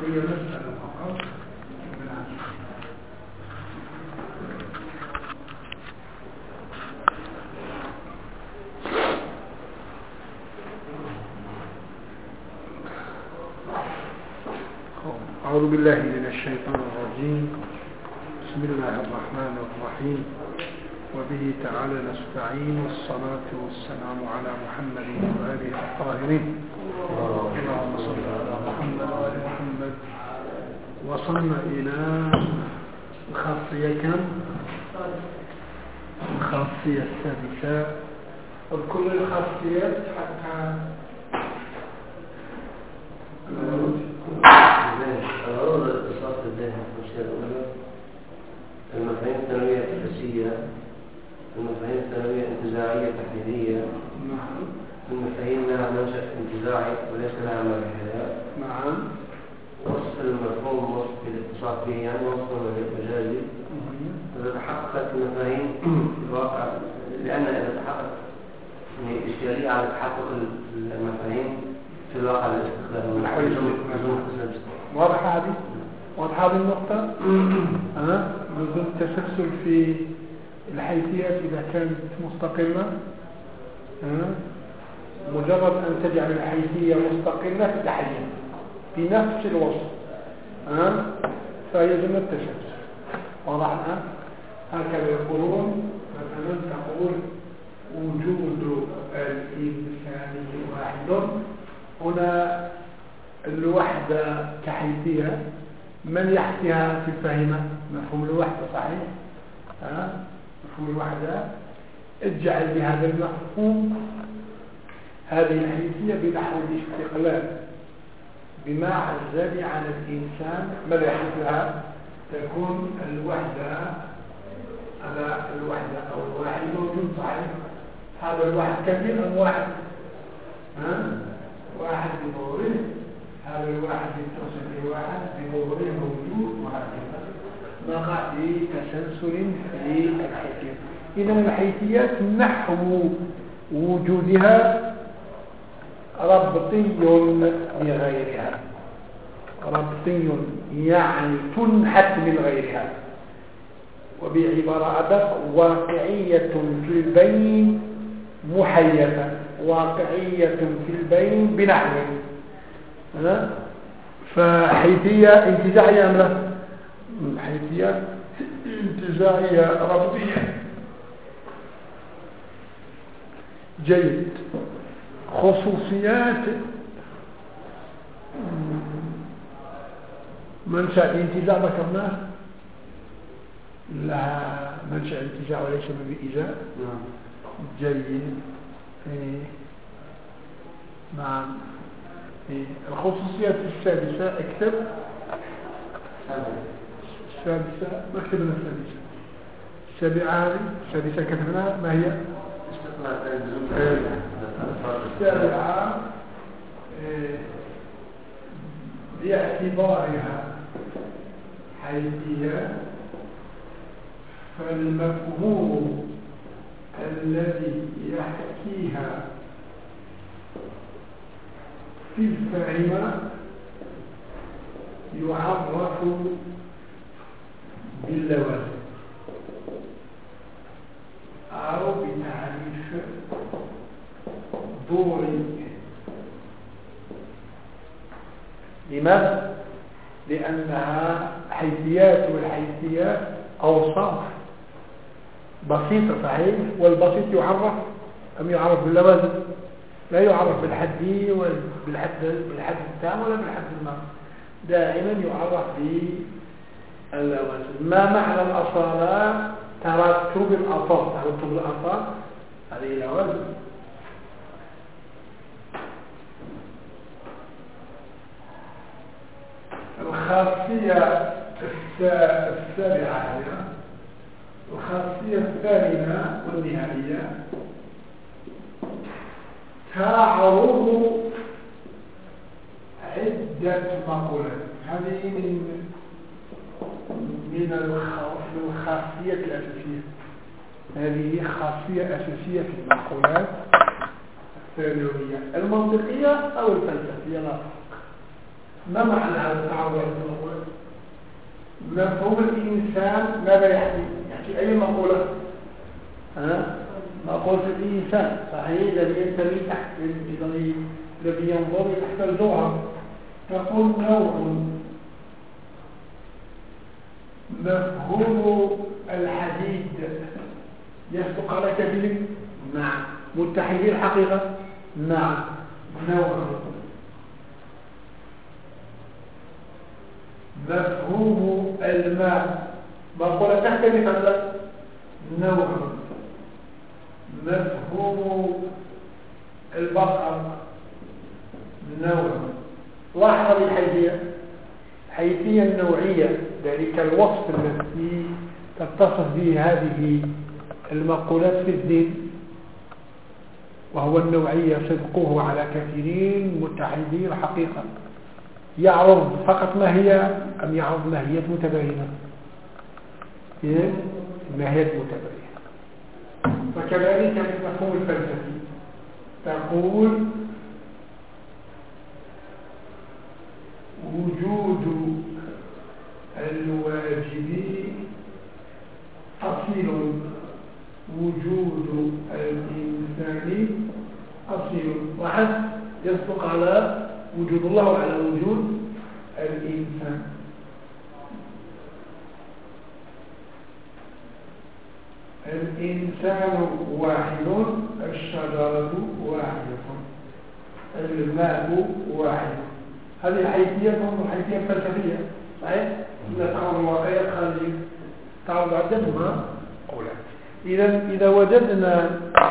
هي مسألة فقط. أعوذ بالله من الشيطان الرجيم. بسم الله الرحمن الرحيم. وبه تعالى نستعين، والصلاة والسلام على محمد وآله الطاهرين. اللهم صل على محمد وآل محمد. وصلنا إلى الخاصية كم؟ الخاصية السادسة. وكل الخاصيات حتى الغرض الاتصال في الذهن والشيء الأولى المفاهيم الثانوية الأساسية، المفاهيم الثانوية الانتزاعية التحليلية، المفاهيم لها منشأ انتزاعي وليس لها مرحلة. نعم. وصف المفهوم وصف الاتصال به يعني وصف مجازي. إذا تحققت المفاهيم في الواقع، لأن إذا تحقق إشكالية على تحقق المفاهيم في الواقع الاستخدام واضحة هذه النقطة. لزوم التسلسل في الحيثيات إذا كانت مستقلة. مجرد أن تجعل الحيثية مستقلة في التحليل في نفس الوصف فيجب التسلسل. واضح الآن؟ هكذا يقولون مثلا تقول وجود الإنسان واحد. هنا الوحدة كحيثية من يحكيها في الفهمة؟ مفهوم الوحدة صحيح؟ مفهوم الوحدة اجعل بهذا المفهوم هذه الحيثية بنحو الاستقلال بما عزل عن الإنسان. ماذا يحدثها؟ تكون الوحدة على الوحدة أو الواحد موجود صحيح. هذا الواحد كبير أم واحد؟ واحد بظهوره. هذا الواحد يتصل بواحد بظهوره موجود، وهكذا نقع في تسلسل في الحيثيات. إذا الحيثيات نحو وجودها ربطي بغيرها، ربطي يعني تنحت من غيرها، وبعبارة أدق واقعية في البين محيطة، واقعية في البين بنحو. فحيثية انتزاعية أم لا؟ حيثية انتزاعية ربطية. جيد. خصوصيات منشأ الانتزاع ذكرناه، لها منشأ الانتزاع وليس بإزاء. جيد. نعم. الخصوصيات السادسة اكتب. السادسة ما كتبنا السادسة. السابعة السادسة كتبنا ما هي؟ السابعة باعتبارها حيثية فالمفهوم الذي يحكيها في الفهمة يعرف باللوازم أو بتعريف دوري. لماذا؟ لأنها حيثيات، والحيثيات أوصاف بسيطة صحيح، والبسيط يعرف أم يعرف باللوازم؟ لا يعرف بالحد بالحد التام ولا بالحد الناقص، دائما يعرف باللوازم. ما معنى الأصالة؟ ترتب الأطار. ترتب الأطار هذه لوازم. الخاصية السابعة، الخاصية الثامنة والنهائية تعرض عدة مقولات. هذه من الخاصية الأساسية. هذه خاصية أساسية في المقولات الثانوية المنطقية أو الفلسفية. لا ما معنى هذا التعارض عند المقولة؟ مفهوم الإنسان ماذا يحكي؟ يحكي أي مقولة؟ مقولة الإنسان صحيح الذي ينتمي تحت الذي ينظر تحت الجوهر. تقول نوع مفهوم الحديد يصدق على كثير؟ نعم. متحدي الحقيقة؟ نعم. نوع مفهوم الماء مقولة تختلف عنه؟ نوع مفهوم البقر نوع. لاحظ الحيثية النوعية ذلك الوصف الذي تتصف به هذه المقولات في الدين وهو النوعية صدقه على كثيرين متحدي الحقيقة. يعرض فقط ماهية أم يعرض ماهية متباينة؟ ماهية متباينة. وكذلك في المفهوم الفلسفي تقول وجود الواجب أصيل وجود الإنسان أصيل. واحد يصدق على وجود الله وعلى وجود الإنسان. الإنسان واحد، الشجرة واحدة، الماء واحد. هذه الحيثية تنظر حيثية فلسفية صحيح؟ إذا تعرض الواقعية الخارجية تعرض عدتها قولا. إذا وجدنا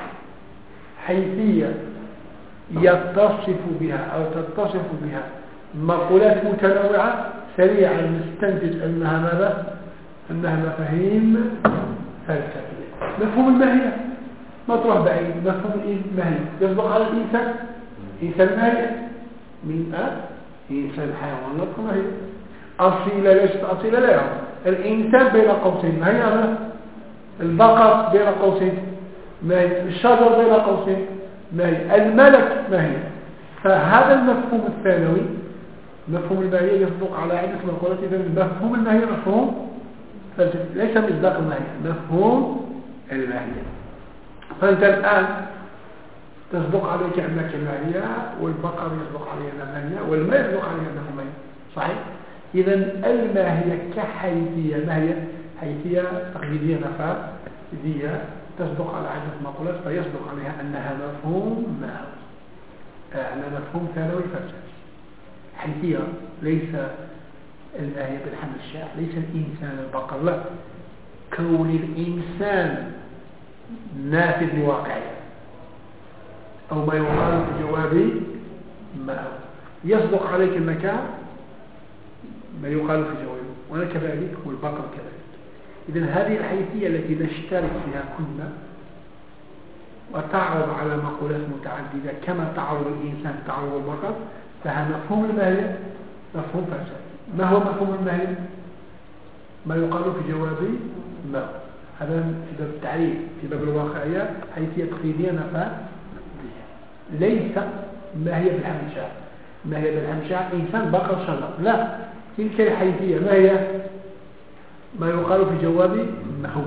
حيثية يتصف بها أو تتصف بها مقولات متنوعة سريعا نستنتج أنها ماذا؟ أنها مفاهيم فلسفية. مفهوم الماهية ما تروح بعيد. مفهوم الماهية يصدق على الإنسان. إنسان ماهية من إنسان حيوان لا تكون ماهية. أصيلة ليست أصيلة لا يعرف. الإنسان بين قوسين ماهية. البقر بين قوسين ماهية. الشجر بين قوسين ماهية. الملك ماهية. فهذا المفهوم الثانوي مفهوم الماهية يصدق على عدة مقولات. إذا مفهوم الماهية مفهوم فلسفي ليس مصداق الماهية. مفهوم الماهية. فأنت الآن تصدق عليك أنك ماهية والبقر يصدق عليك ماهية والماء يصدق عليك أنه ماهية صحيح؟ إذا الماهية كحيثية ماهية حيثية تقليدية نفاذية تصدق على عدة مقولات فيصدق عليها أنها مفهوم ماهي. أنها مفهوم ثانوي فلسفي. حيثية ليس الماهية بالحمل الشاع ليس الإنسان البقر لا. كون الإنسان نافذ لواقعية أو ما يقال في جوابي ما يصدق عليك المكان ما يقال في جوابه وأنا كذلك والبقر كذلك. إذن هذه الحيثية التي نشترك فيها كلنا وتعرض على مقولات متعددة كما تعرض الإنسان تعرض البقر فها مفهوم الماهية مفهوم فلسفي. ما هو مفهوم الماهية؟ ما يقال في جوابي ما. هذا في باب التعريف في باب الواقعية حيثية تقليدية نفاذية ليس ما هي بالحمشاء. ما هي بالحمشاء إنسان بقر شجر لا. تلك الحيثية ما هي؟ ما يقال في جوابي ما هو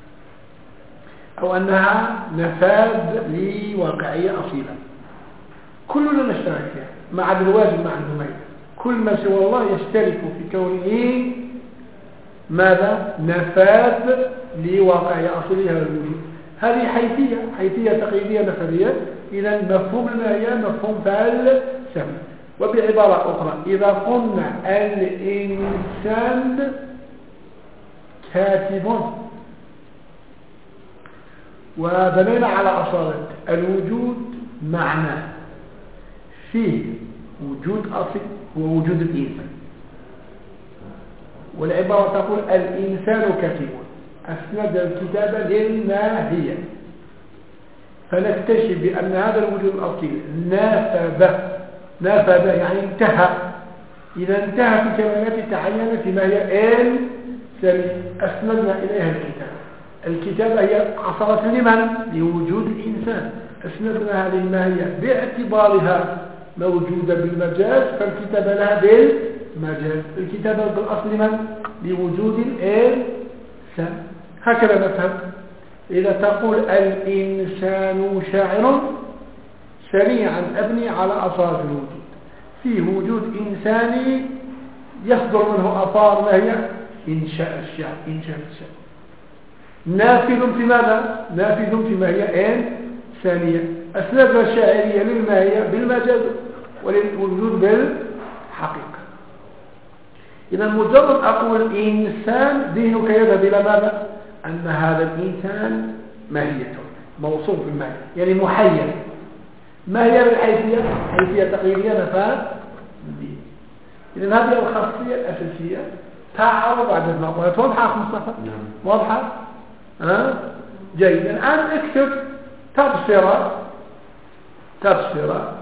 أو أنها نفاذ لواقعية أصيلة كلنا نشترك فيها ما عدا الواجب مع المميز. كل ما سوى الله يشترك في كونه ماذا؟ نفاذ لواقعية أصيلها الوجود. هذه حيثية تقليدية نفاذية. إذا مفهوم الماهية مفهوم فلسفي. وبعبارة أخرى إذا قلنا الإنسان كاتب وبنينا على أصالة الوجود معناه فيه وجود أصيل هو وجود الإنسان والعبارة تقول الإنسان كاتب أسند الكتابة للماهية فنكتشف بأن هذا الوجود الأصيل نافذ يعني انتهى. إذا انتهى في كلمات تعينت ما هي أسندنا إليها الكتابة هي حصلت لمن؟ لوجود الإنسان. أسندنا هذه الماهية باعتبارها موجودة بالمجاز فالكتابة لها بالمجاز. الكتابة بالأصل من؟ لوجود الإنسان. هكذا نفهم. إذا تقول الإنسان شاعر سريعا أبني على أصال الوجود. فيه وجود إنساني يصدر منه أطار ما هي إنشاء الشعر، إنشاء الشعر. نافذ في ماذا؟ نافذ فيما هي إنسانية. أسلافة الشاعرية للماهية بالمجاز وللوجود بالحقيقة. إذا مجرد أقول إنسان ذهنك يذهب إلى ماذا؟ أن هذا الإنسان ماهيته موصوف بالماهية، يعني محير. ما هي الحيثية؟ حيثية تقريرية مفاد دين. إذن هذه الخاصية الأساسية تعرض عدد المقولات. واضحة أخ مصطفى؟ واضحة؟ جيدا. الآن اكتب تبصرة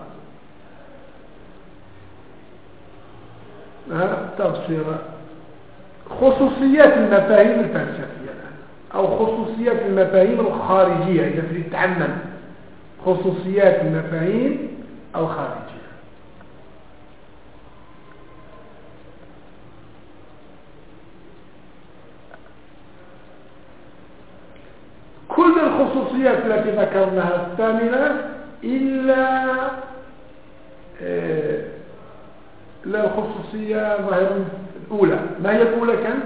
خصوصيات المفاهيم الفلسفية أو خصوصيات المفاهيم الخارجية. إذا تريد تعمم خصوصيات المفاهيم الخارجية. كل الخصوصيات التي ذكرناها الثامنة إلا الخصوصية الأولى. ما هي الأولى كان؟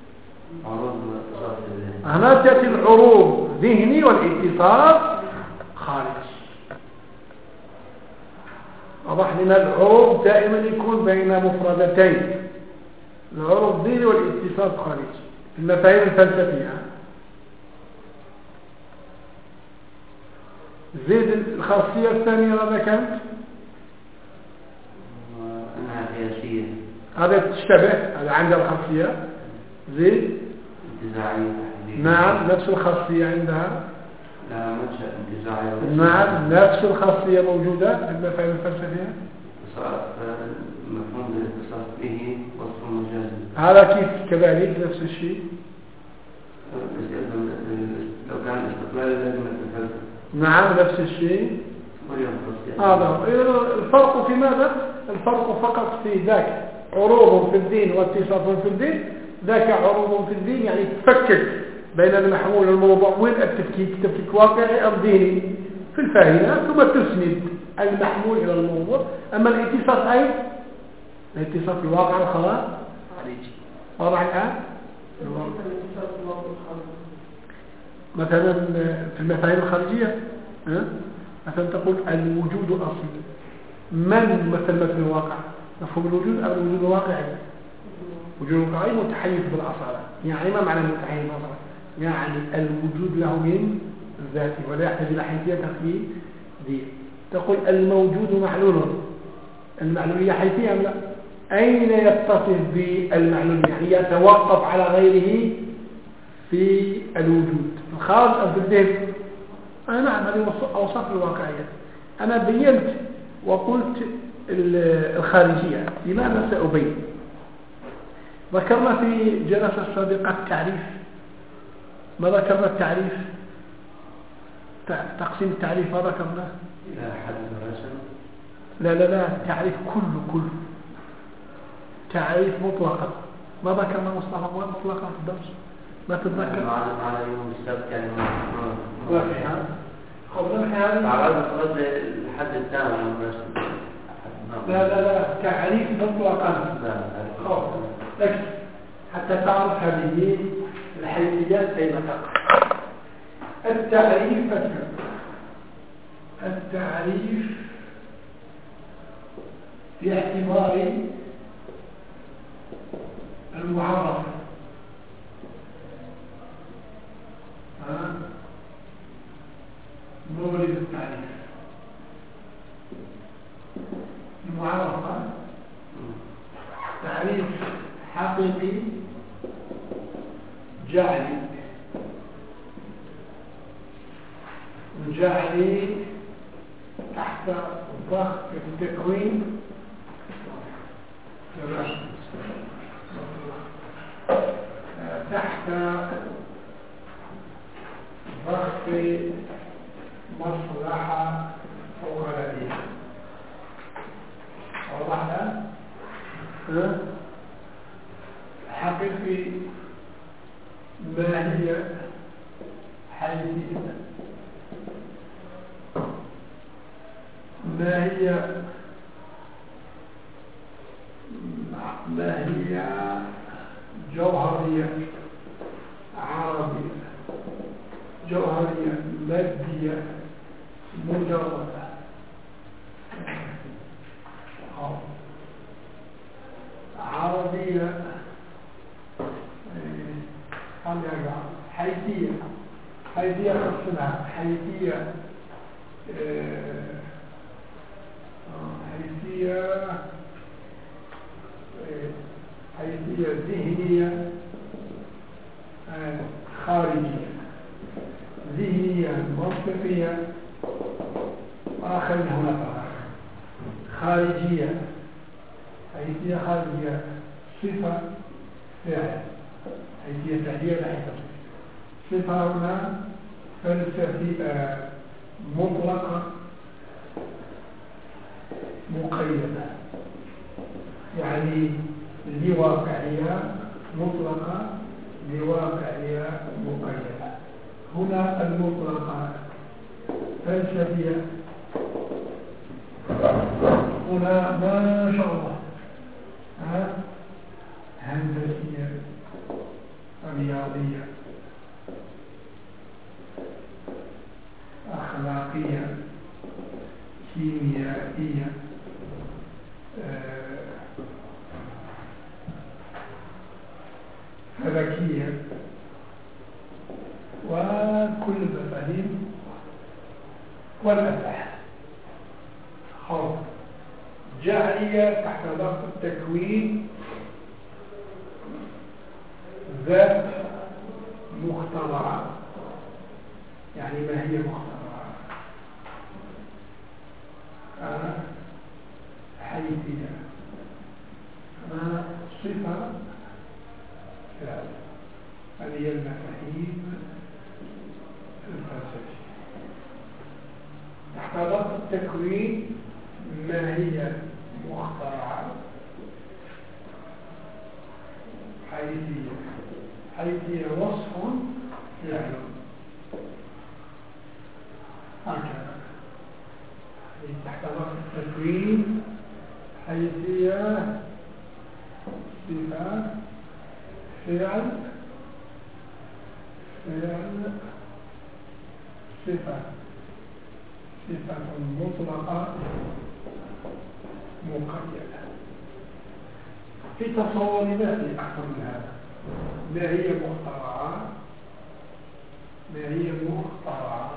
هنا تأتي العروض ذهني والاتصال خارجي. واضح لنا العروض دائما يكون بين مفردتين، العروض الذهني والاتصال خارجي في المفاهيم الفلسفية. زيد الخاصية الثانية ماذا كانت؟ أنها قياسية. هذا تشتبه، هذا عندها الخاصية. زيد انتزاعية. نعم نفس الخاصية عندها. لا منشأ انتزاعية. نعم نفس الخاصية موجودة في المفاهيم الفلسفية. مفهوم الاتصال به وصف مجازي. هذا كيف كذلك نفس الشيء؟ لو كان استقلال لازم الفلسفة. نعم نفس الشيء. هذا الفرق في ماذا؟ الفرق فقط في ذاك عروض في الدين واتصاف في الدين. ذاك عروض في الدين يعني تفكك بين المحمول والموضوع. وين التفكيك؟ تفكيك واقعي أو ديني في الفاهمة، ثم تسند المحمول إلى الموضوع. أما الاتصاف أي الاتصاف الواقع الخارجي. واضح الآن؟ مثلا في المفاهيم الخارجية مثلا تقول الوجود أصل. من مثل الواقع؟ مفهوم الوجود أو الوجود الواقعي؟ وجود الواقعي متحيز بالأصالة. يعني ما معنى متحيز بالأصالة؟ يعني الوجود له من ذاته ولا يحتاج إلى حيثية تقييدية. تقول الموجود معلول. المعلولية حيثية أم لا؟ أين يتصف بالمعلول؟ يعني يتوقف على غيره في الوجود الخارج أو في الذهن. نعم هذه أوصاف الواقعية. أنا بينت وقلت الخارجية. لماذا سأبين؟ ذكرنا في الجلسة السابقة التعريف. ما ذكرنا التعريف؟ تقسيم التعريف ما ذكرناه؟ إلى حد الرسم. لا التعريف كله تعريف مطلقا. ما ذكرنا مصطلح مطلقا في الدرس؟ ما تتذكر؟ على يوم السبت يعني ما فيها. خبرنا هذا. تعرض الحد الثاني من الرسم. لا تعريف مطلقا. لكن حتى تعرف هذه الحيثيات أين تقع. التعريف باعتبار المعرف مورد التعريف. المعرفة تعريف حقيقي جعلي تحت ضغط التكوين تحت ضغط مصلحة فوقانية. حقيقي ما هي حيثية؟ ما هي جوهرية عربية، جوهرية مادية مجردة؟ عربية حيثية، حيثية قسمها حيثية حيثية ذهنية خارجية، ذهنية منطقية آخر هنا خارجية، حيثية خارجية صفة فعل، حيثية فعلية لا صفة هنا فلسفية مطلقة مقيدة، يعني لواقعية مطلقة لواقعية مقيدة. هنا المطلقة فلسفية، هنا ما شاء الله هندسية رياضية أخلاقية كيميائية فلكية وكل المفاهيم والأفعال جعلية تحت ضغط التكوين ذات مخترعة. يعني ما هي مخترعة؟ حيثية صفة فعل. هذه هي المفاهيم الفلسفية تحت ضغط التكوين. ما هي مخترعة؟ حيثية، حيثية وصف فعل هكذا تحت ضغط التكوين. حيثية صفة فعل صفة مطلقة مقيدة. في تصور ذاتي أكثر من هذا. ما هي مخترعة؟ ما هي مخترعة؟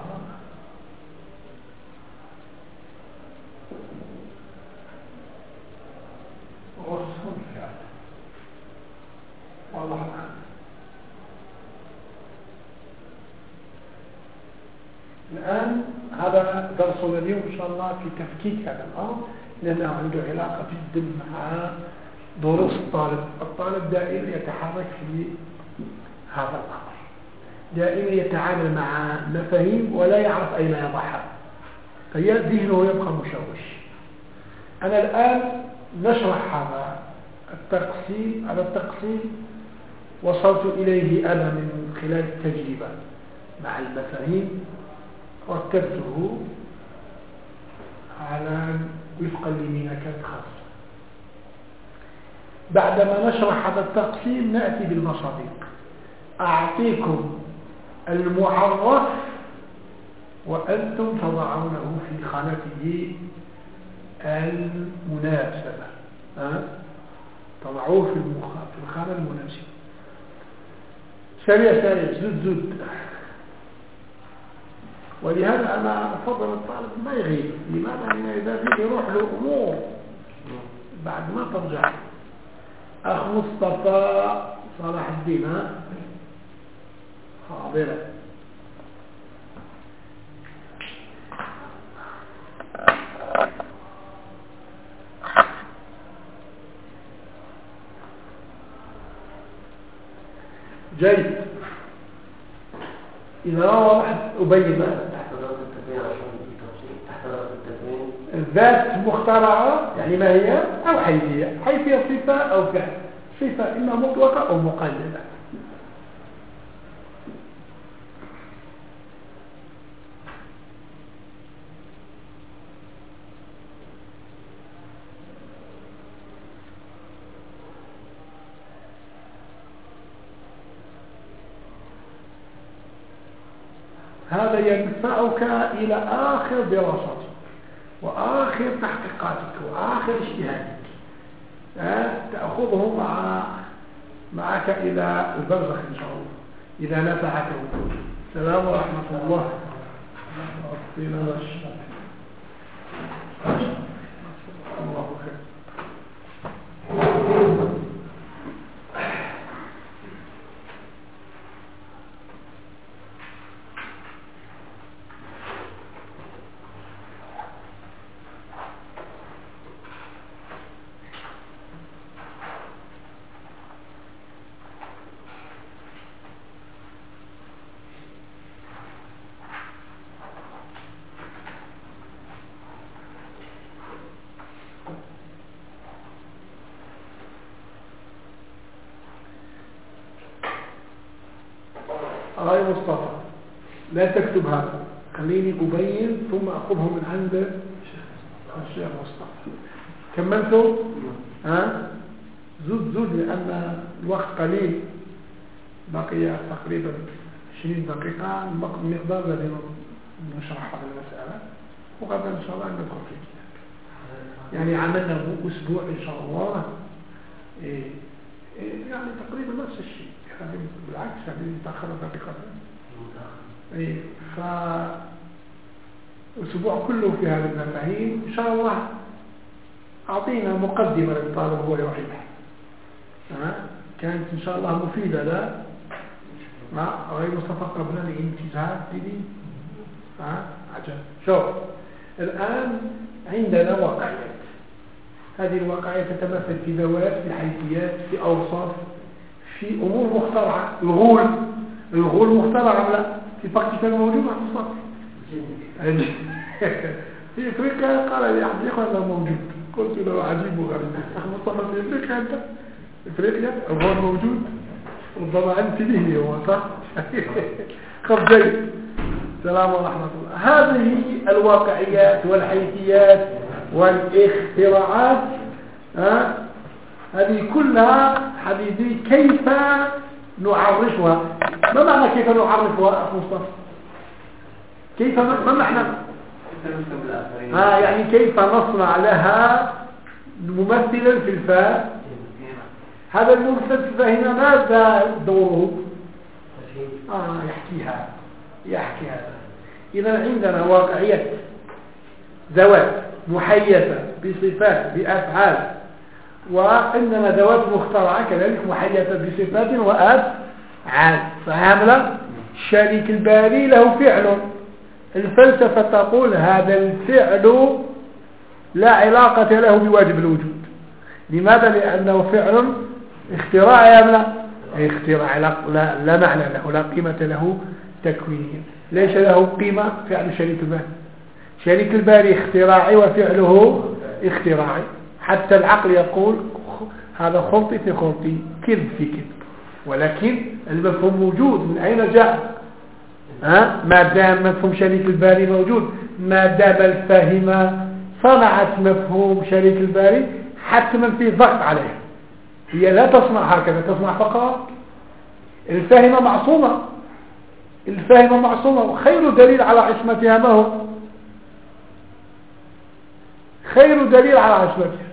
وصف الفعل. واضح الآن؟ الآن هذا درسنا اليوم إن شاء الله في تفكيك هذا الأمر، لأنه عنده علاقة جدا مع دروس الطالب دائما يتحرك في هذا الأمر، دائما يتعامل مع مفاهيم ولا يعرف أين يضعها، فهي ذهنه يبقى مشوش. أنا الآن نشرح هذا التقسيم وصلت إليه أنا من خلال التجربة مع المفاهيم، رتبته على وفقا لمنكات خاصة. بعدما نشرح هذا التقسيم نأتي بالمصادق، أعطيكم المعرف وأنتم تضعونه في خانته المناسبة، تضعوه في الخانة المناسبة. سريع زد. ولهذا أنا أفضل الطالب ما يغيب. لماذا؟ لأن إذا فيه يروح له أمور بعد ما ترجع. أخ مصطفى صلاح الدين حاضرة. جيد. إذا واحد أبين تحت ضغط التكوين عشان التفصيل تحت ضغط التكوين ذات مخترعة يعني ما هي أو حيثية. حيثية صفة أو فعل. صفة إما مطلقة أو مقيدة. هذا يدفعك إلى آخر دراستك وآخر تحقيقاتك وآخر اجتهادك، تأخذه معك إلى البرزخ إن شاء الله إذا نفعك وجود. السلام ورحمة الله. الله خير. غير مصطفى لا تكتب هذا، خليني أبين ثم أخذه من عند الشيخ مصطفى. كملتوا؟ زود لأن الوقت قليل، بقي تقريبا 20 دقيقة المقدار الذي نشرح هذه المسألة، وغدا إن شاء الله ندخل في الكتاب. يعني عملنا أسبوع إن شاء الله، يعني تقريبا نفس الشيء، بالعكس هذه متأخرة دقيقة. فأسبوع كله في هذه المفاهيم إن شاء الله. أعطينا مقدمة للطالب هو يعيدها، كانت إن شاء الله مفيدة. لا غير مصطفى قبل الانتزاع دي عجب. شوف الآن عندنا واقعيات، هذه الواقعية تتمثل في ذوات، في حيثيات، في أوصاف، في أمور مخترعة. الغول مخترع لا في باكستان موجود مع في أفريقيا. قال لي أحد الإخوة أنه موجود، قلت له عجيب وغريب. مصطفى في أفريقيا أنت؟ أفريقيا الغول موجود، ربما أنت به هو صح. خب جيد. السلام ورحمة الله. هذه الواقعيات والحيثيات والاختراعات، هذه كلها حبيبي كيف نعرفها؟ ما معنى كيف نعرفها أخو مصطفى؟ كيف ما معنى؟ يعني كيف نصنع لها ممثلا في الفهم؟ هذا الممثل في الفهم ماذا دوره؟ يحكي هذا. إذا عندنا واقعية ذوات محيثة بصفات بأفعال، وعندنا ذوات مخترعة كذلك محيثة بصفات وأفعال. فهمنا؟ الشريك الباري له فعل، الفلسفة تقول هذا الفعل لا علاقة له بواجب الوجود. لماذا؟ لأنه فعل اختراع يا لا اختراع، لا معنى له، لا قيمة له تكوينيا. ليس له قيمة فعل شريك الباري. شريك الباري اختراعي وفعله اختراعي. حتى العقل يقول هذا خلطي في خلطي، كذب في كذب، ولكن المفهوم موجود. من أين جاء؟ ما دام مفهوم شريك الباري موجود، ما دام الفاهمة صنعت مفهوم شريك الباري حتما فيه ضغط عليه. هي لا تصنع هكذا، تصنع فقط. الفاهمة معصومة، وخير دليل على عصمتها ما هو؟ خير دليل على عصمتها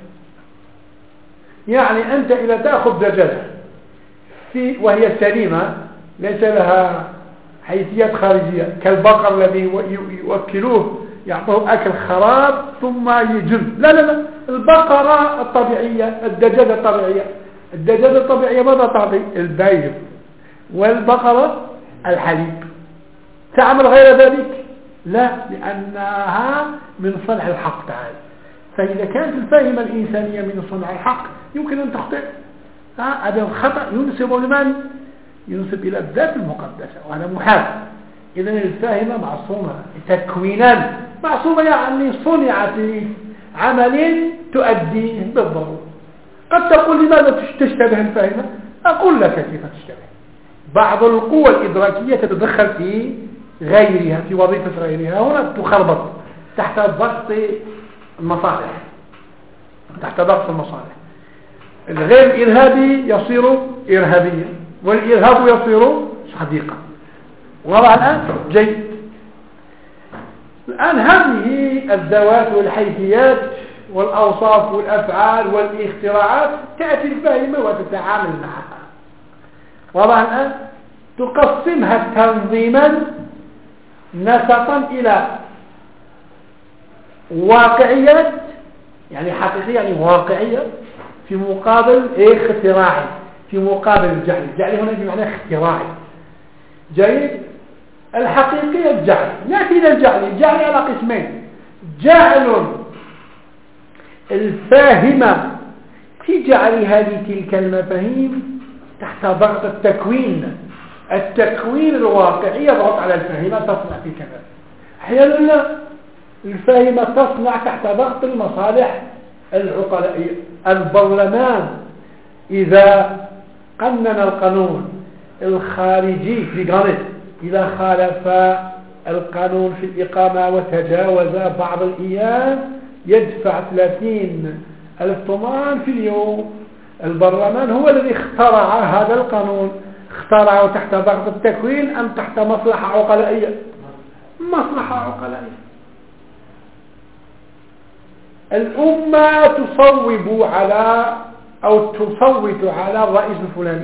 يعني أنت إذا تأخذ دجاجة وهي سليمة ليس لها حيثيات خارجية كالبقر الذي يؤكلوه يعطوه أكل خراب ثم يجل، لا البقرة الطبيعية، الدجاجة الطبيعية ماذا تعطي؟ البيض. والبقرة الحليب. تعمل غير ذلك؟ لا، لأنها من صنع الحق تعالى. فإذا كانت الفاهمة الإنسانية من صنع الحق يمكن أن تخطئ. هذا الخطأ ينسب لمن؟ ينسب إلى الذات المقدسة، وهذا محال. إذن الفاهمة معصومة تكوينا، معصومة يعني صنعت عمل تؤديه بالضرورة. قد تقول لماذا تشتبه الفاهمة؟ أقول لك كيف تشتبه. بعض القوى الإدراكية تتدخل في غيرها، في وظيفة غيرها، هنا تخربط تحت ضغط المصالح، تحت ضغط المصالح. الغير الإرهابي يصير إرهابيا، والإرهاب يصير صديقا. وضع الآن جيد. الآن هذه الذوات والحيثيات والأوصاف والأفعال والاختراعات تأتي الفاهمة وتتعامل معها. وضع الآن تقسمها تنظيما نسقا إلى واقعيات، يعني حقيقية يعني واقعية، في مقابل اختراعي، في مقابل الجعل. الجعل هنا بمعنى اختراعي. جيد. الحقيقية الجعل. نأتي إلى الجعل. الجعل على قسمين: جعل الفاهمة في جعلها لتلك المفاهيم تحت ضغط التكوين الواقعي يضغط على الفاهمة تصنع في كذا. أحيانا لا، الفاهمة تصنع تحت ضغط المصالح العقلائية. البرلمان إذا قنن القانون الخارجي في غانت، إذا خالف القانون في الإقامة وتجاوز بعض الأيام يدفع 30,000 طمان في اليوم. البرلمان هو الذي اخترع هذا القانون. اخترعه تحت ضغط التكوين أم تحت مصلحة عقلائية؟ مصلحة عقلائية. الأمة تصوب على أو تصوت على الرئيس الفلاني،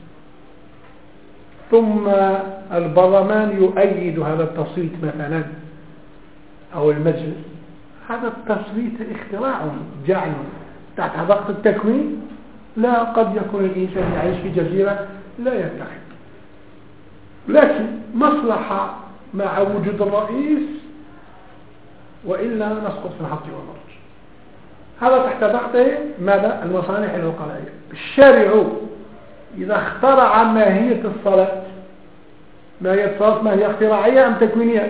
ثم البرلمان يؤيد هذا التصويت مثلا أو المجلس. هذا التصويت اختراع جعل تحت ضغط التكوين. لا، قد يكون الإنسان يعيش في جزيرة لا يتخذ، لكن مصلحة مع وجود الرئيس، وإلا نسقط في الحق والمرج. هذا تحت ضغط ماذا؟ المصالح العقلائية. الشارع إذا اخترع ماهية الصلاة، ماهية الصلاة ما هي اختراعية أم تكوينية؟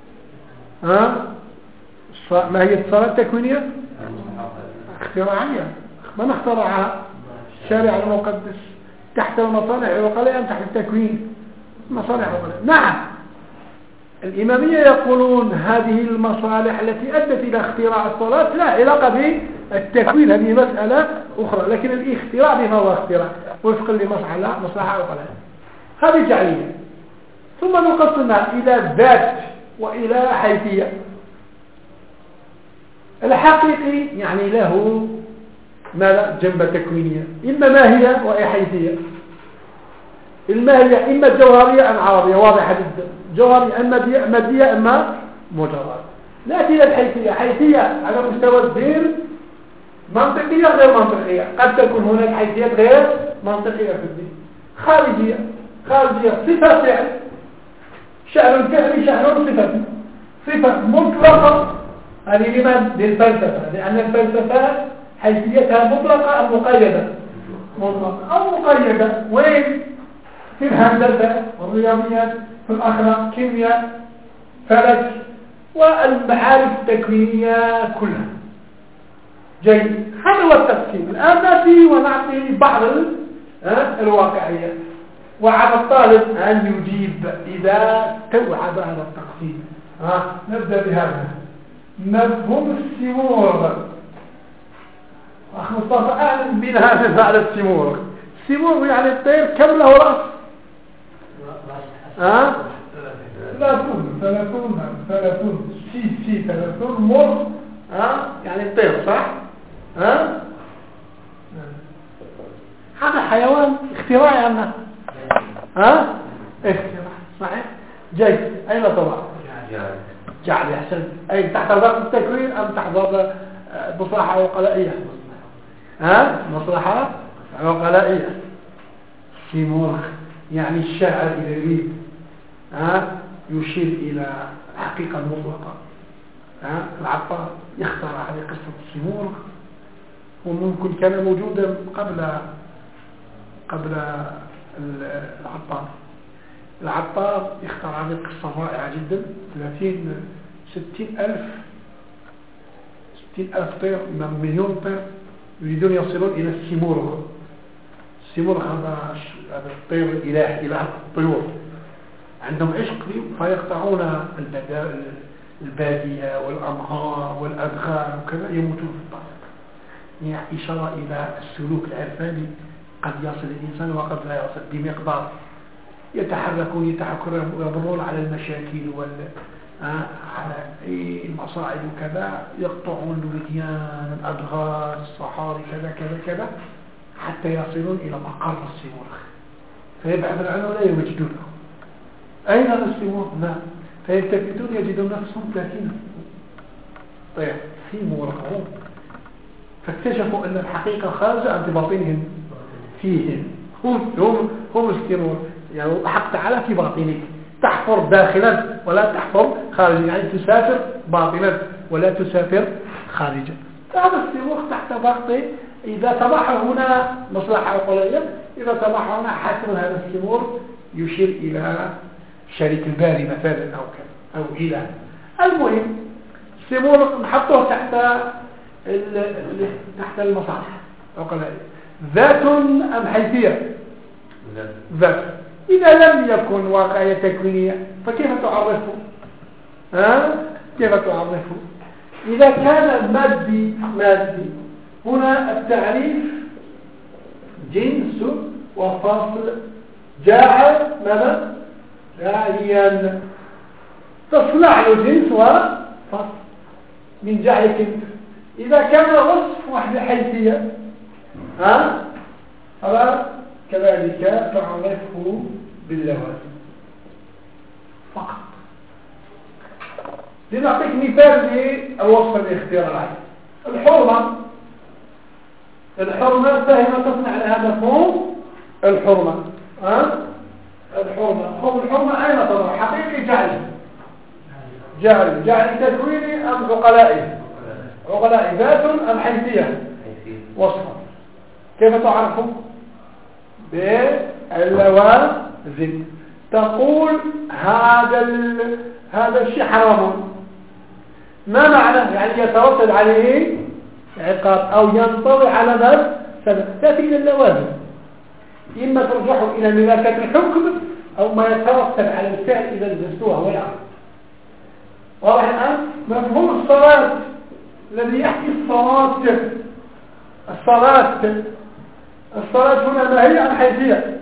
ماهية الصلاة تكوينية؟ اختراعية. من اخترعها؟ الشارع المقدس. تحت المصالح العقلائية أم تحت التكوين؟ مصالح عقلائية. نعم، الإمامية يقولون هذه المصالح التي أدت إلى اختراع الصلاة لا علاقة بالتكوين، هذه مسألة أخرى، لكن الاختراع بما هو اختراع وفقا لمصلحة عقلائية. هذه جعلية. ثم نقسمها إلى ذات وإلى حيثية. الحقيقي يعني له ماذا؟ جنبة تكوينية، إما ماهية وحيثية. الماهية إما جوهرية أم عرضية، واضحة جدا. جوهرية أما مادية أما مجرد. نأتي إلى الحيثية. حيثية على مستوى الدين، منطقية غير منطقية. قد تكون هناك حيثيات غير منطقية في الدين. خارجية صفة فعل، شأن الفعل شأن صفة، صفة مطلقة. هذه لمن؟ للفلسفة، لأن الفلسفة حيثيتها مطلقة أو مقيدة؟ مطلقة أو مقيدة. وين؟ في الهندسة والرياضيات، في الأخلاق، كيمياء، فلك، والمعارف التكوينية كلها. جيد. هذا هو التقسيم. الآن نأتي ونعطي بعض الواقعية، وعلى الطالب أن يجيب إذا توعد هذا التقسيم. نبدأ بهذا. مفهوم السمور. أخ مصطفى أعلم بنا على السمور. السمور يعني الطير كم له رأس؟ ثلاثون سي ثلاثون مر. يعني الطير صح؟ هذا حيوان اختراعي عنه. اختراع صحيح. جيد. أين طبعا؟ جعل يحسن. أي تحت ضغط التكوين أم تحت ضغط مصلحة عقلائية؟ مصلحة عقلائية. سيمورغ يعني الشاعر الأدبي يشير إلى الحقيقة المطلقة. العطار يخترع هذه قصة السيمورغ، وممكن كان موجودا قبل العطار يخترع هذه القصة رائعة جدا. 60,000 60,000 طير، مليون طير يريدون يصلون إلى السيمورغ. السيمورغ هذا الطير الإله، إله الطيور، عندهم عشق فيقطعون البادية والأنهار والأدغال وكذا، يموتون في الطريق. يعني إشارة إلى السلوك العرفاني، قد يصل الإنسان وقد لا يصل بمقدار. يتحركون يمرون على المشاكل على المصاعب وكذا، يقطعون الوديان، الأدغال، الصحاري، كذا كذا كذا، حتى يصلون إلى مقر السيمورغ. فيبحثون عنه لا يوجدونه. أين السيمورغ؟ ما فيلتفتون يجدون نفسهم 30 طيب سيمورغ. فاكتشفوا أن الحقيقة خارجة عن باطنهم فيهم. هم السيمورغ. يعني حق تعالى في باطنك، تحفر داخلا ولا تحفر خارجا، يعني تسافر باطنا ولا تسافر خارجا. هذا السيمورغ تحت ضغط. إذا صباح هنا مصلحة عقلية، إذا صباح هنا حسن هذا السيمورغ يشير إلى شريك الباري مثلا أو كذا أو إلى. المهم السيمورغ نحطه تحت المصالح عقلية. ذات أم حيثية؟ ذات. إذا لم يكن واقعية تكوينية فكيف تعرفه؟ كيف تعرفه؟ إذا كان مادي هنا التعريف جنس وفصل. جاعل ماذا؟ جاعليا. تصنع له جنس وفصل من جعلك انت. إذا كان وصف واحدة حيثية كذلك تعرفه باللوازم فقط. لنعطيك مثال للوصف الاختراعي. الحرمة فهم تصنع لها مفهوم الحرمة. الحرمة أين تضع؟ حقيقي جعل تكويني أم عقلائي ذات أم حيثية؟ وصفا. كيف تعرفه؟ باللوازم. تقول هذا الشيء حرام. ما معنى؟ يعني يترتب عليه عقاب أو ينطوي على نفس تأتي إلى اللوازم. إما ترجعه إلى ملاكة الحكم أو ما يترتب على الفعل إذا نزلتوها والعمل. واضح الآن؟ مفهوم الصلاة الذي يحكي الصلاة هنا ماهية أم حيثية؟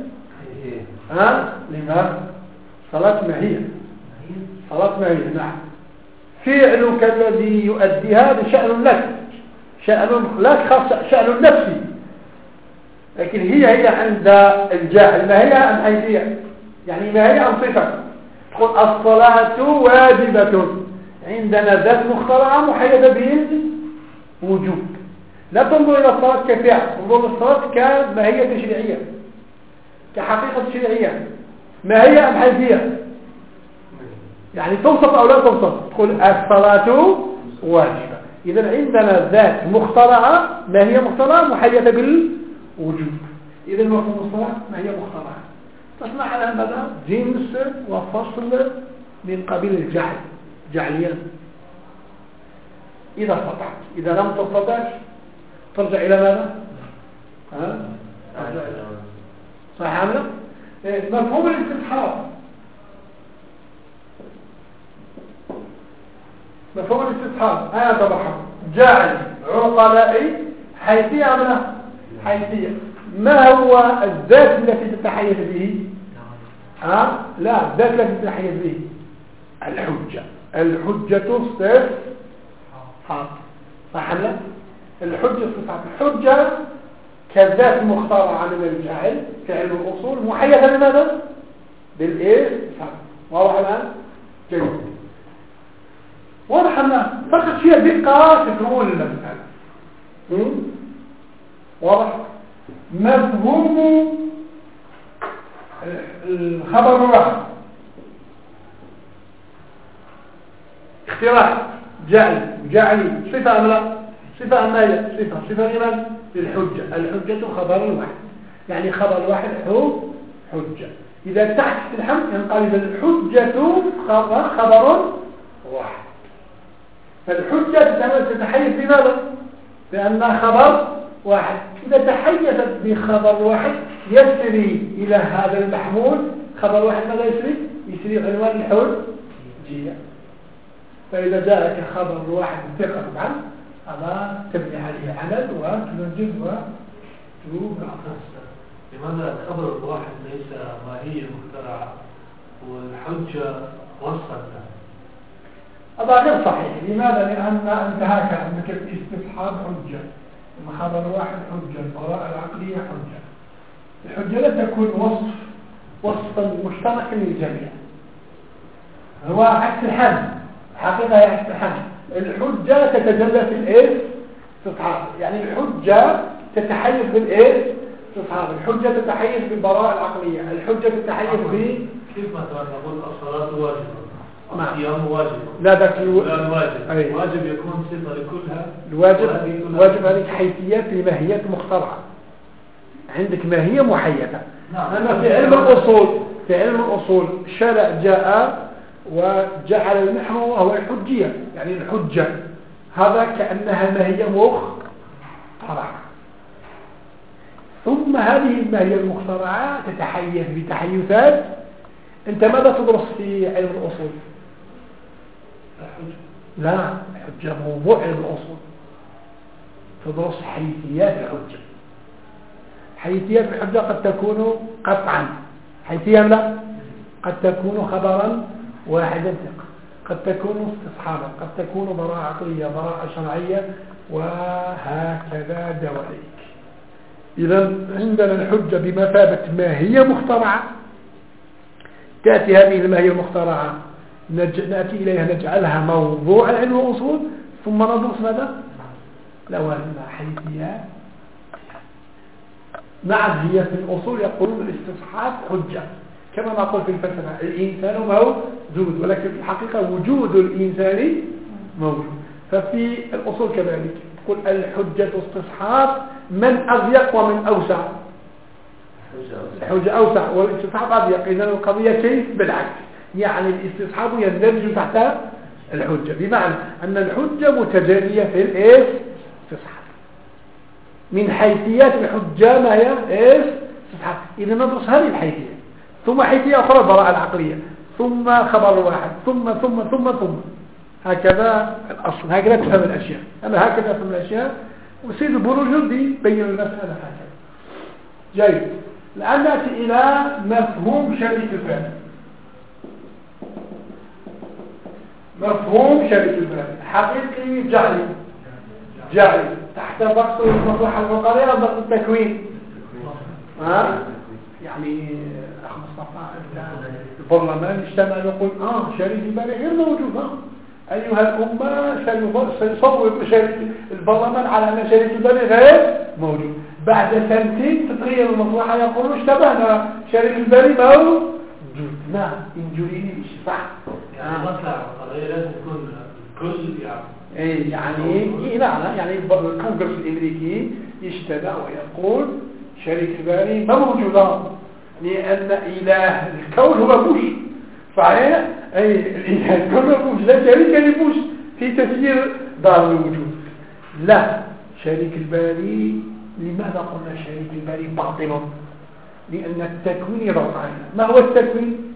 لماذا؟ صلاة ماهية. نعم. فعلك الذي يؤديها بشأن لك، شأن لك خاصة، شأن نفسي. لكن هي عند الجاهل ماهية أم حيثية؟ يعني ماهية أم صفة؟ تقول الصلاة واجبة. عندنا ذات مخترعة محيدة بالوجوب. لا تنظر إلى الصلاة كفعل، تنظر إلى الصلاة كماهية تشريعية، كحقيقة تشريعية. ماهية أم حيثية؟ يعني توصف أو لا توصف. تقول الصلاة واجبة. إذا عندنا ذات مخترعة، ماهية مخترعة محيدة بالوجوب. إذا مفهوم الصلاة ماهية مخترعة. تصنع على ماذا؟ جنس وفصل من قبيل الجعل، جعليا. إذا استطعت. إذا لم تستطع ترجع إلى ماذا؟ صحيح عمله؟ مفهوم الاستصحاب. أنا طبعا جعل عقلائي حيثية عمله حيثية. ما هو الذات التي تتحيز به؟ لا، الذات التي تتحيز به الحجة صفات. صح لا؟ الحجة صفات. الحجة كذات مختارة من الجاهل في علم الأصول، محيثة لماذا؟ بالإصحاب. واضح الآن؟ جيد. واضح الآن؟ فقط فيها دقة تكون المسألة. واضح؟ مفهوم الخبر الواحد. اختراع جعلي صفة أم لا؟ صفة أم لا؟ صفة لمن؟ الحجة خبر واحد. يعني خبر واحد هو حجة. إذا تحت الحمد ينقلب الحجة خبر واحد. فالحجة تتحيز بماذا؟ بأنها خبر واحد. إذا تحيزت بخبر واحد يسري إلى هذا المحمول خبر واحد. ماذا يسري؟ يسري عنوان الحجية. فإذا جاءك خبر واحد ثقة طبعا هذا تبني عليه عدد وتنجز وتوقع. لماذا الخبر الواحد ليس ماهية مخترعة والحجة وصلت؟ هذا غير صحيح. لماذا؟ لأن أنت هكذا عندك الاستصحاب حجة، الخبر واحد حجة، البراءة العقلية حجة. الحجة لا تكون وصفا مشتركا للجميع، هو عكس الحمل. حقيقة هي عكس الحمل. الحجة تتجلى في الاستصحاب، يعني الحجة تتحيز بالاستصحاب، الحجة تتحيز بالبراءة العقلية، الحجة تتحيز كيف مثلا نقول الصلاة واجبة، الصيام واجب، لا ذاك واجب. واجب يكون صفة لكلها. الواجب هذه حيثيات لماهيات مخترعة. عندك ماهية محيطة. أما في علم الأصول الشارع جاء وجعل النحو وهو الحجية، يعني الحجة هذا كأنها ماهية مخترعة. ثم هذه الماهية المخترعة تتحيز بتحيزات. أنت ماذا تدرس في علم الأصول؟ لا، الحجة موضوع علم الأصول. تدرس حيثيات الحجة. حيثيات الحجة قد تكون قطعا حيثيا، لا قد تكون خبرا واحدا ثقة، قد تكون استصحابا، قد تكون براءة عقلية، براءة شرعية، وهكذا دواليك. إذا عندنا الحجة بمثابة ماهية مخترعة. تأتي هذه الماهية المخترعة نأتي إليها نجعلها موضوع علم الأصول، ثم ندرس ماذا؟ لوازم حيثيات. نعم، هي في الأصول يقولون الاستصحاب حجة، كما نقول في الفلسفة الإنسان موجود، ولكن في الحقيقة وجود الإنسان موجود. ففي الأصول كذلك تقول الحجة استصحاب من أضيق ومن أوسع. الحجة أوسع والاستصحاب أضيق. إذن القضية كيف؟ بالعكس، يعني الاستصحاب يندرج تحت الحجة، بمعنى أن الحجة متجانية في الاستصحاب. من حيثيات الحجة ما هي استصحاب. إذا ندرس هذه الحيثية، ثم حيثية أخرى البراءة العقلية، ثم خبر واحد، ثم هكذا الأصل. هكذا تفهم الأشياء. أنا هكذا أفهم الأشياء. وسيد بروجردي بين المسألة هكذا. جيد. الآن نأتي إلى مفهوم شريك الفعل. مفهوم شريك الفعل حقيقي جعلي تحت ضغط المصلحة الفقرية أو ضغط التكوين. يعني أخ مصطفى البرلمان اجتمع يقول شريك الفعل غير موجود. أيها الأمة سيصوب البرلمان على أن شريك الفعل غير موجود. بعد سنتين تتغير المصلحة يقولون اشتبهنا شريك الفعل موجود. نعم، إنجليني مش صح. يعني المصلحة القضية لازم تكون كل يعني الكونغرس الأمريكي يجتمع ويقول شريك الفعل ما موجود، لأن إله الكون هو بوش. صحيح؟ الإله الكون هو بوش، لا شريك لبوش في تسيير دار الوجود. لا، شريك الباري. لماذا قلنا شريك الباري باطل؟ لأن التكوين يضغط علينا. ما هو التكوين؟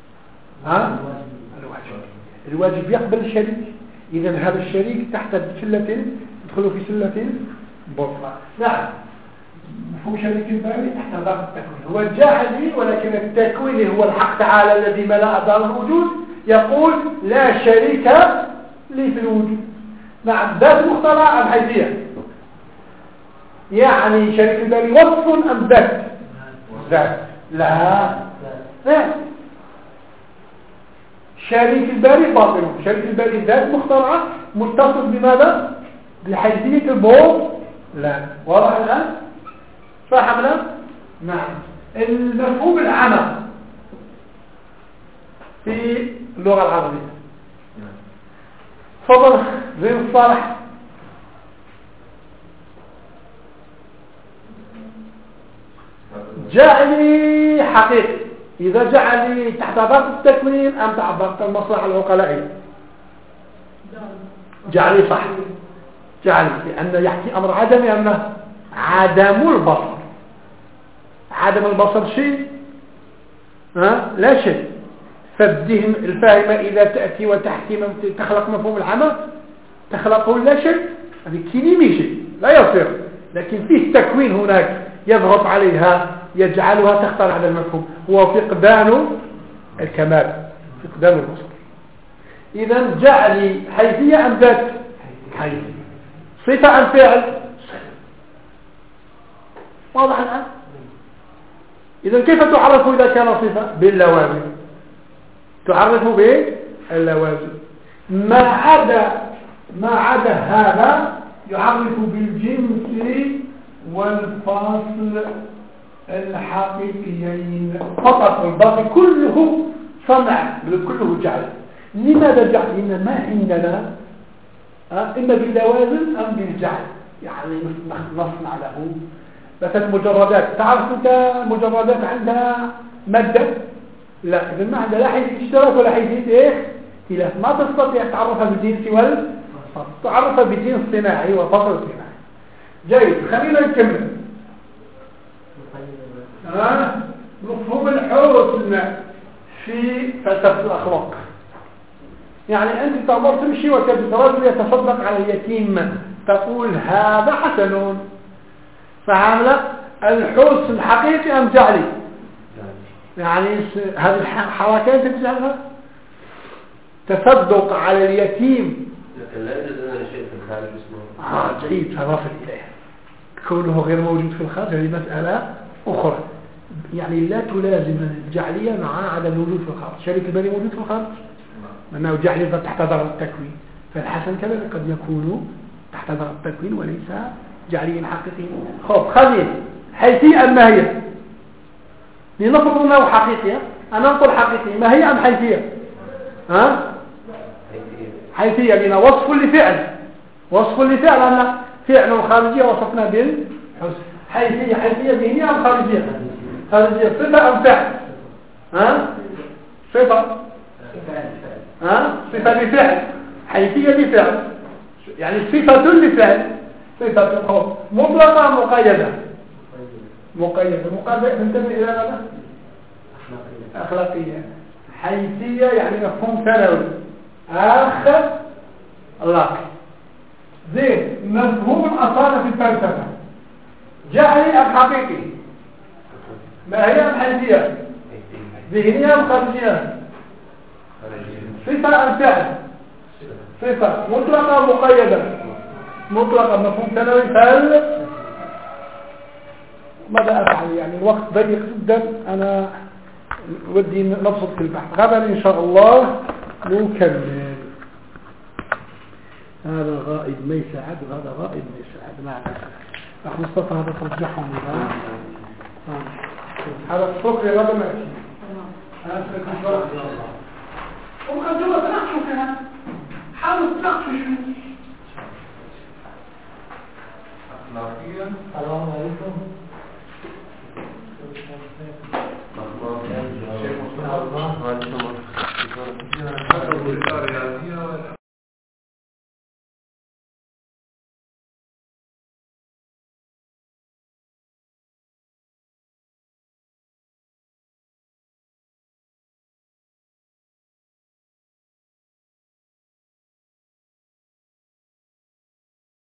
الواجب يقبل الشريك. إذا هذا الشريك تحت سلة يدخل في سلة بطلة. نعم، مفهوم شريك الباري تحت ضغط التكوين هو الجاحدي، ولكن التكوين هو الحق تعالى الذي ملأ دار الوجود يقول لا شريك لي في الوجود. نعم، ذات مخترع أم حيثية؟ يعني شريك الباري وصف أم ذات؟ لا. شريك الباري باطل. شريك الباري ذات مخترعة متصل بماذا؟ بحيثية البوط. لا. واضح الآن؟ فهمنا؟ نعم. المفهوم العام في اللغة العربية. تفضل زين الصالح. جعلي حقيقي. إذا جعلي تحت ضغط التكوين أم تحت ضغط المصلحة العقلائية؟ جعلي صح، جعلي، لأن يحكي أمر عدمي أنه عدم البصر. عدم البصر شيء لا شيء. فالذهن الفاهمة إذا تأتي وتحكي تخلق مفهوم العمى تخلقه لا شيء، هذه كلمة شيء لا يصير، لكن فيه تكوين هناك يضغط عليها يجعلها تختار هذا المفهوم، هو فقدان الكمال، فقدان البصر. إذا جعلي حيثية أم ذات؟ حيثية. صفة أم فعل؟ واضح الآن؟ إذا كيف تعرف إذا كان صفة؟ باللوازم. تعرف باللوازم. ما عدا هذا يعرف بالجنس والفاصل الحقيقيين فقط، الباقي كله صنع، كله جعل. لماذا جعل؟ لأن ما عندنا إما باللوازم أم بالجعل، يعني نصنع له مثلا مجردات. تعرف أنت مجردات عندها مادة؟ لا، إذا ما عندها لا حيثية اشتراك ولا حيثية خلاف، ما تستطيع تعرفها بالجنس والفصل، تعرفها بالجنس صناعي وفصل صناعي. جيد، خلينا نكمل. مفهوم الحسن في فلسفة الأخلاق. يعني أنت تأمر تمشي وتجد رجل يتصدق على اليتيم، تقول هذا حسن، فعامل الحسن حقيقي أم جعلي؟ يعني هذه الحركات تجعلها تصدق على اليتيم، لكن لا يوجد لنا شيء في الخارج اسمه جيد، فنصل إليه. كونه غير موجود في الخارج هذه مسألة أخرى، يعني لا تلازم الجعلية مع عدم الوجود في الخارج. شريك البني موجود في الخارج لأنه جعلي تحت ضرر التكوين، فالحسن كذلك قد يكون تحت ضرر التكوين وليس جعليا حقيقيا. خب خليل حيثية أم ما هي؟ لنفرض أنه حقيقية، أنا أقول حقيقية، ما هي أم حيثية؟ حيثية لنا وصف لفعل، وصف لفعل أن فعل الخارجية وصفنا بالحسن. حيثية ذهنية أم خارجية؟ خارجية. صفة أم فعل؟ صفة صفة لفعل، حيثية لفعل، يعني صفة لفعل، صفة مطلقة مقيدة. مقيدة ننتبه إلى ماذا؟ أخلاقية. حيثية يعني مفهوم ثانوي أخلاقي. زين، مفهوم الأصالة في الفلسفة جعلي أم حقيقي؟ ما هي أم حيثية؟ ذهنية أم خارجية؟ صفة أم فعل؟ صفة مطلقة مقيدة. مطلقة مفهوم ثانوي. ماذا أفعل؟ يعني الوقت ضيق جدا، أنا ودي نبسط في البحث. غدا إن شاء الله نكمل. هذا غائب ما يساعد وهذا غائب ما يساعد. مع أخ مصطفى هذا ترجحهم هذا الفقر غدا ما يساعد. أنا أسألكم شرح وقد جوا تناقشوا فيها، حاولوا تناقشوا شوي. أخلاقيا. السلام عليكم. الله